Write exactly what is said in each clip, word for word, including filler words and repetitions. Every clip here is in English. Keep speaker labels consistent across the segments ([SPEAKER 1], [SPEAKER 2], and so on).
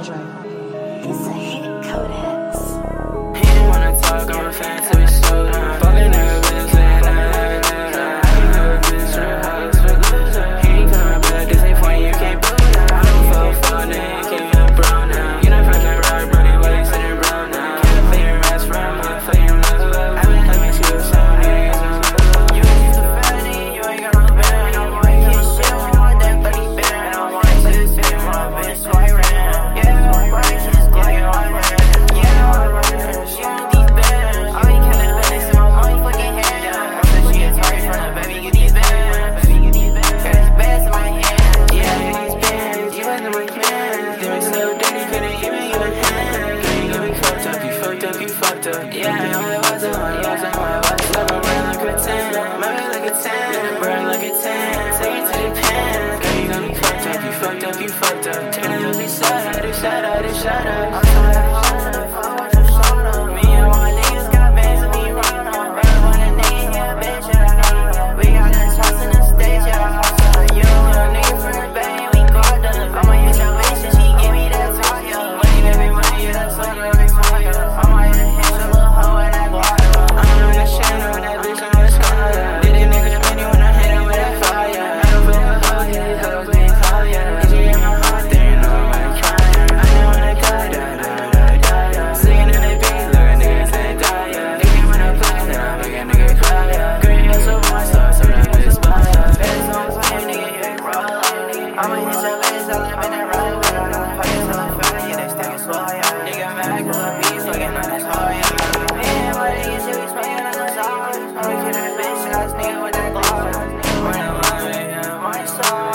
[SPEAKER 1] Andre.
[SPEAKER 2] It's a hit codex.
[SPEAKER 3] He didn't wanna talk, I'm a fan to be so down. Fucking nigga, bitch, and I, I ain't never been to the house for loser. He ain't coming back, this ain't point, you can't prove that. I don't fall for a nigga, you can't get brown now. You know fucking rock, buddy, why you sitting brown now? Can't play your ass from my fucking love. I've been having you so many years. You ain't just a fatty, you ain't got no band. I don't wanna get shit, I want that buddy band. I don't wanna sit, sit, my bitch, so I ran. Yeah, my body just going on red. Yeah, my brother, she on these bands. All you can live in is my motherfucking hand. I said she a target from the baby, get these bands. Baby, get these bands. Got these bands in my hand. Yeah, get these bands. You wasn't my man. They were so dirty, couldn't even give a hand. Girl, you got me fucked up, you fucked up, you fucked up. Yeah, I only was the one, you was the one, was the one. Burn like a ten, burn like a ten, burn like a ten. Take it to the pen. Girl, you got me fucked up, you fucked up, you fucked up. Turn it up, be sad, do shut up, do shut up. I'm tired of holding up, I want your shoulder. Me and my niggas got bands and me run on. Run on a nigga, yeah, bitch, yeah, I know. We got the shots in the stage, yeah, I hustle. You a nigga from the bay, we got them. I'ma hit your bitch and she give me that talk, yo. Money, baby, money, yeah, that's all that makes my yo. I'ma hit your little hoe with that guard. I'm on that shit, on that bitch, on that scar. Did it niggas money when I hit him with that fire? I don't feel like hoe, yeah, these hoes being fire. Did you hear my heart there, you know I'm crying. I know when I die, die, die, die, die, die. Singing in that beat, look at niggas say die, yeah. Nigga when I play, then I make a nigga cry, yeah. Girl, you so much, so so that bitch fire. Fast on fire, nigga, you ain't roll. I'ma hit your bitch, all up in that ride with her. Pockets on the fire, yeah, they stickin' slow, yeah. Nigga mad, cause I be fucking on this hoe, yeah. Man, my nigga shit be smoking on the side. I'ma kill that bitch, ass nigga with that gloss. When I'm lying, yeah, my soul.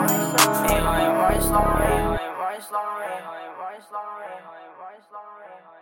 [SPEAKER 3] You ain't my story, you ain't my story, you ain't my story, you ain't my story.